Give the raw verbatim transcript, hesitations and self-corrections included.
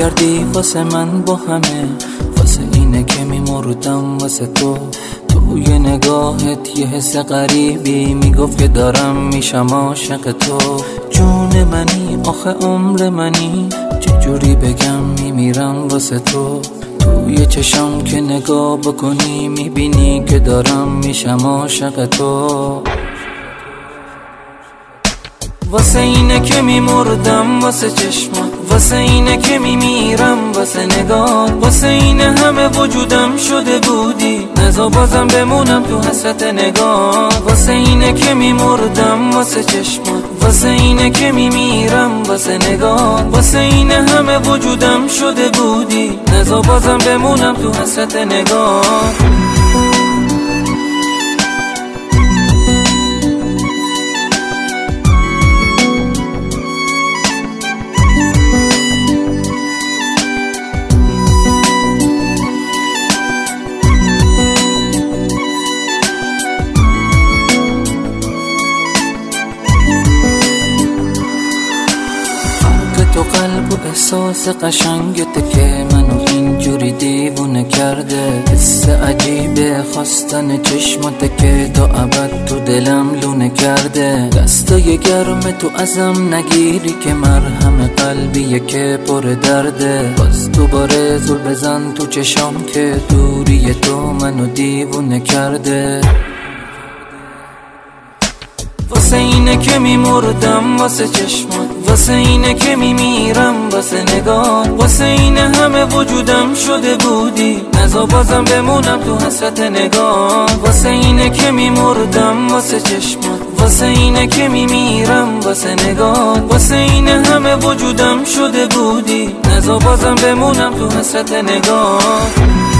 کردی واسه من با همه، واسه اینه که میمردم واسه تو. توی نگاهت یه حس غریبی میگفت که دارم میشم عاشق تو. جون منی آخه عمر منی، چجوری بگم میمیرم واسه تو. توی چشم که نگاه بکنی میبینی که دارم میشم عاشق تو. واسه اینه که میمردم واسه چشمات، واسه اینه که میمیرم واسه نگاه، واسه اینه همه وجودم شده بودی، نزا بازم بمونم تو حسرت نگاه. واسه اینه که میمردم واسه چشمات، واسه اینه که میمیرم واسه نگاه، واسه اینه همه وجودم شده بودی، نزا بازم بمونم تو حسرت نگاه. تو قلب و احساس قشنگته که منو اینجوری دیوونه کرده. حس عجیبه خواستن چشماته که تا ابد تو دلم لونه کرده. دستای گرم تو ازم نگیری که مرهم قلبیه که پر درده. باز دوباره زل بزن تو چشام که دوری تو منو دیوونه کرده. واسه اینه که میمردم واسه چشمات، واسه اینه که میمیرم واسه نگاه، واسه اینه همه وجودم شده بودی، نزا بازم بمونم تو حسرت نگاه. واسه اینه که میمردم واسه چشمات، واسه اینه که میمیرم واسه نگاه، واسه اینه همه وجودم شده بودی، نزا بازم بمونم تو حسرت نگاه.